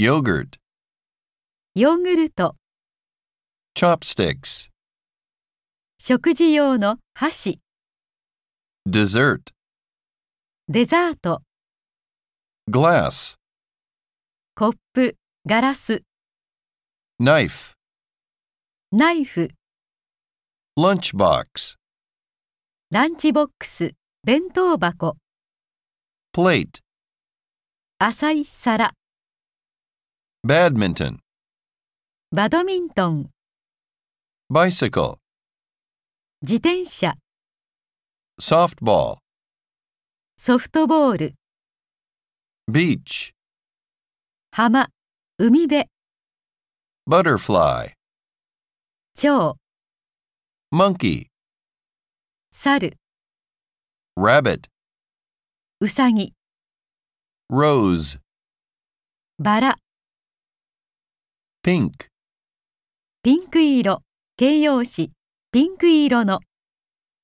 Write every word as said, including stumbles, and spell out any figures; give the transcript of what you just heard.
yogurt, ヨーグルト、 chopsticks, 食事用の箸、 dessert, デザート、 glass, コップ、ガラス、 knife, ナイフ、 lunchbox, ランチボックス、弁当箱、 plate, 浅い皿、 badminton, バドミントン、 bicycle, 自転車、 softball, ソフトボール、 beach, 浜、海辺、 butterfly, 蝶、 monkey, 猿、 rabbit, うさぎ、 rose, バラ、 pink. ピンク色、形容詞、ピンク色の。